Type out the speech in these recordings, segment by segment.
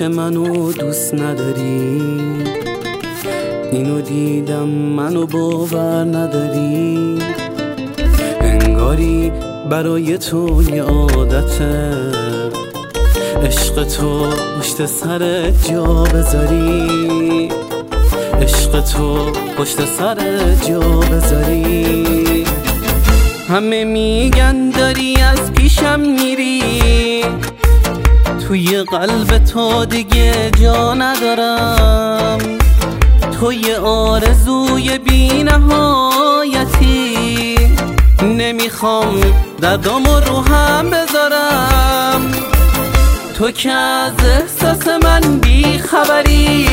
که منو دوست نداری، اینو دیدم منو باور نداری. انگاری برای تو یه عادته، عشق تو پشت سر جا بذاری، عشق تو پشت سر جا بذاری. همه میگن داری از پیشم میری، توی قلب تو دیگه جا ندارم. تو یه آرزوی بی نهایتی، نمیخوام دردامو رو هم بذارم. تو که از احساس من بی خبری،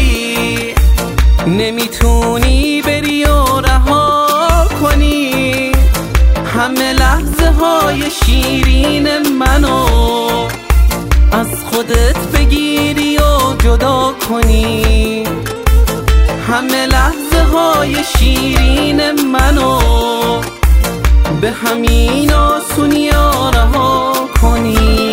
نمیتونی بری و رها کنی. همه لحظه های شیرین منو از خودت بگیری و جدا کنی. همه لحظه های شیرین منو به همین آسونی رها کنی.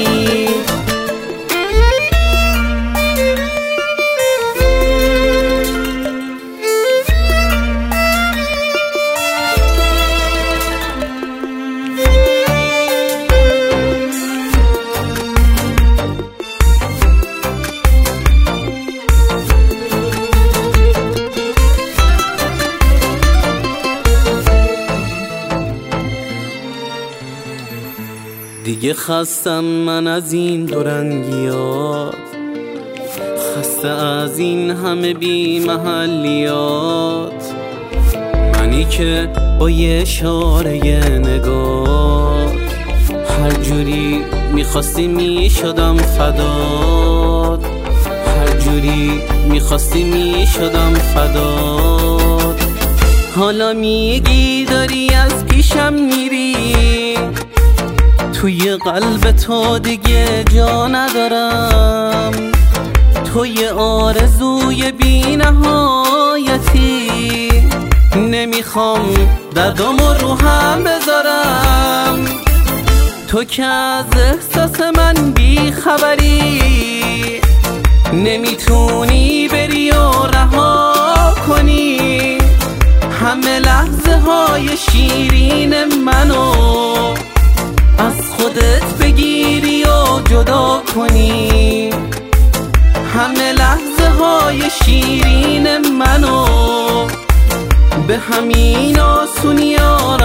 دیگه خستم من از این دورنگیات، خسته از این همه بی محلیات. منی که با یه اشاره نگاه هر جوری میخواستی میشدم فدات، هر جوری میخواستی میشدم فدات. حالا میگی داری از پیشم میری، توی قلب تو دیگه جا ندارم. توی آرزوی بی نهایتی، نمیخوام دردامو رو هم بذارم. تو که از احساس من بی خبری، نمیتونی بری و رها کنی. همه لحظه های شیرین منو از خودت بگیری و جدا کنی. همه لحظه های شیرین منو به همین آسونی